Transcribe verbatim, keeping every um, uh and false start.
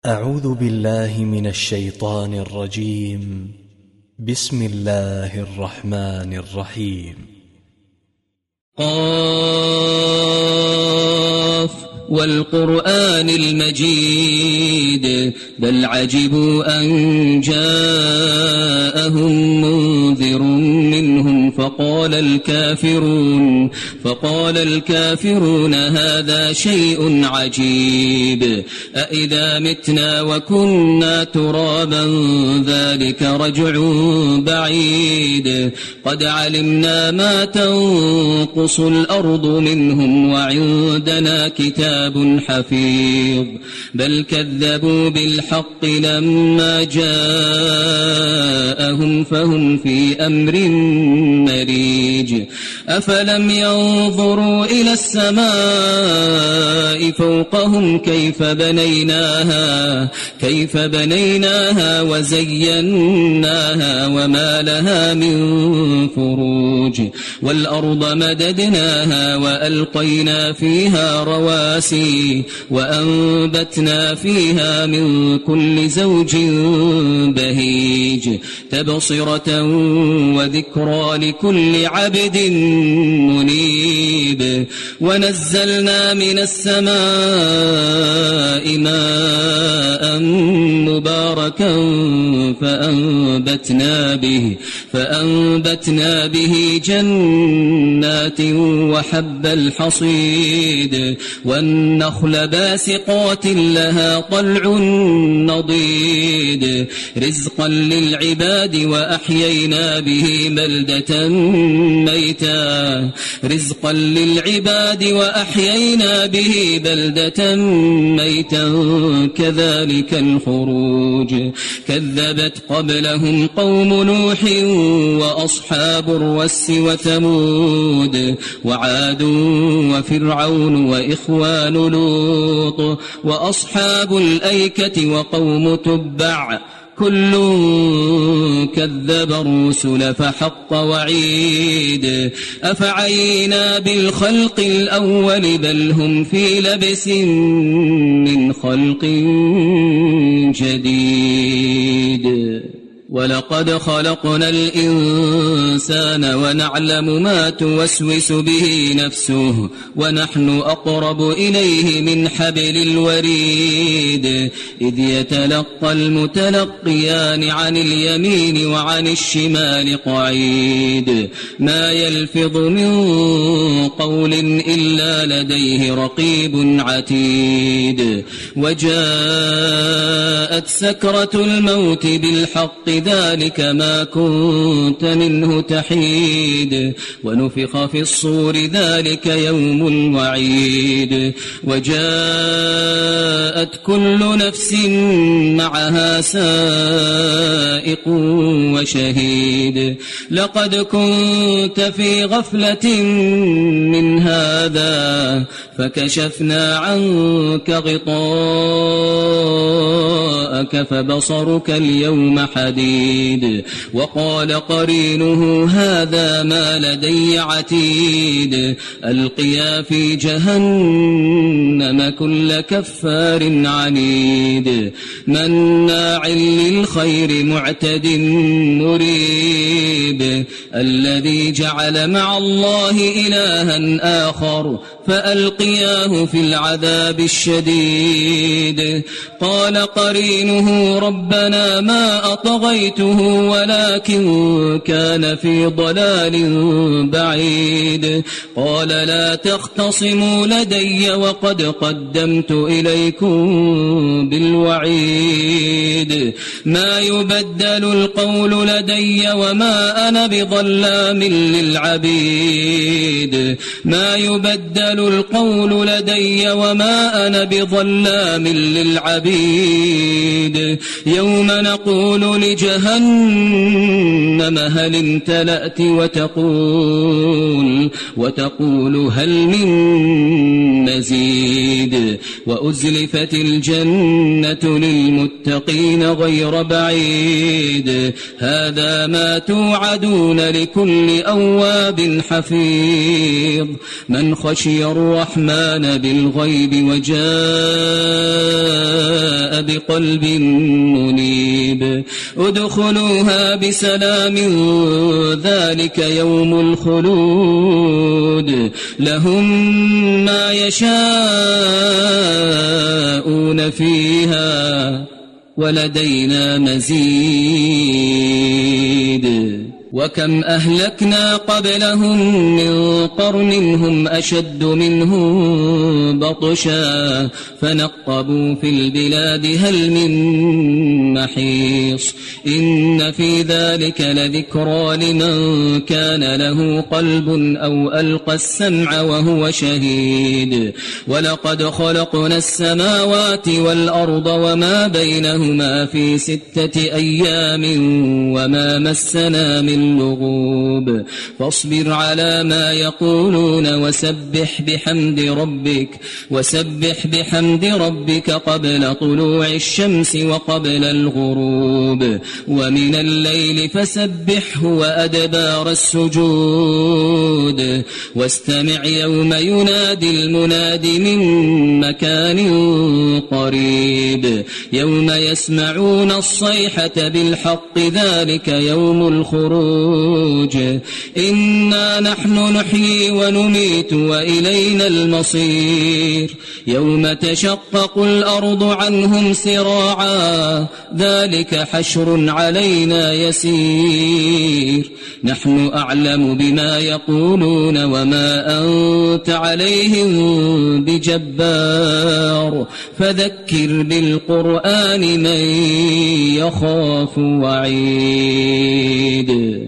أعوذ بالله من الشيطان الرجيم. بسم الله الرحمن الرحيم. قاف والقرآن المجيد بل عجبوا أن جاءهم منذر منهم فقال الكافرون فقال الكافرون هذا شيء عجيب أإذا متنا وكنا ترابا ذلك رجع بعيد قد علمنا ما تنقص الأرض منهم وعندنا كتاب حفيظ بل كذبوا بالحق لما جاءهم فهم في أمر مريج أفلم ينظروا إلى السماء فوقهم كيف بنيناها كيف بنيناها وزيناها وما لها من فروج والأرض مددناها وألقينا فيها رواسي وأنبتنا فيها من كل زوج بهيج تبصرة وذكرى لكل عبد منيب ونزلنا من السماء ماء مباركا فأنبتنا به فأنبتنا به جنات وحب الحصيد والنخل باسقات لها طلع نضيد رزقا للعباد وأحيينا به بلدة ميتا رزقا للعباد وأحيينا به بلدة ميتا كذلك الخروج كذبت قبلهم قوم نوح وأصحاب الرس وثمود وعاد وفرعون وإخوان لوط وأصحاب الأيكة وقوم تبع كل كذب الرسل فحق وعيد أفعينا بالخلق الأول بل هم في لبس من خلق جديد ولقد خلقنا الإنسان ونعلم ما توسوس به نفسه ونحن أقرب إليه من حبل الوريد إذ يتلقى المتلقيان عن اليمين وعن الشمال قعيد ما يلفظ من قول إلا لديه رقيب عتيد وجاءت سكرة الموت بالحق ذلك ما كنت منه تحيد ونفخ في الصور ذلك يوم الوعيد وجاءت كل نفس معها سائق وشهيد لقد كنت في غفلة من هذا فكشفنا عنك غطاءك فبصرك اليوم حديد وقال قرينه هذا ما لدي عتيد ألقيا في جهنم كل كفار عنيد مناع للخير معتد مريب الذي جعل مع الله إلها آخر فألقياه في العذاب الشديد قال قرينه ربنا ما أطغيته ولكن كان في ضلال بعيد قال لا تختصموا لدي وقد قدمت إليكم بالوعيد ما يبدل القول لدي وما أنا بظلام للعبيد ما يبدل القول لدي وما أنا بظلام للعبيد يوم نقول لجهنم هل امتلأت وتقول وتقول هل من مزيد وأزلفت الجنة للمتقين غير بعيد هذا ما توعدون لكل أواب حفيظ من خشي خشي الرحمن بالغيب وجاء بقلب منيب ادخلوها بسلام ذلك يوم الخلود لهم ما يشاءون فيها ولدينا مزيد وكم أهلكنا قبلهم من قرن هم أشد منهم بطشا فنقبوا في البلاد هل من محيص إن في ذلك لذكرى لمن كان له قلب أو ألقى السمع وهو شهيد ولقد خلقنا السماوات والأرض وما بينهما في ستة أيام وما مسنا من لغوب فاصبر على ما يقولون وسبح بحمد ربك وسبح بحمد ربك قبل طلوع الشمس وقبل الغروب ومن الليل فسبحه وأدبار السجود واستمع يوم ينادي المناد من مكان قريب يوم يسمعون الصيحة بالحق ذلك يوم الخروج إنا نحن نحيي ونميت وإلينا المصير يوم تشقق الأرض عنهم سراعا ذلك حشر علينا يسير نحن أعلم بما يقولون وما أنت عليهم بجبار فذكر بالقرآن من يخاف وعيد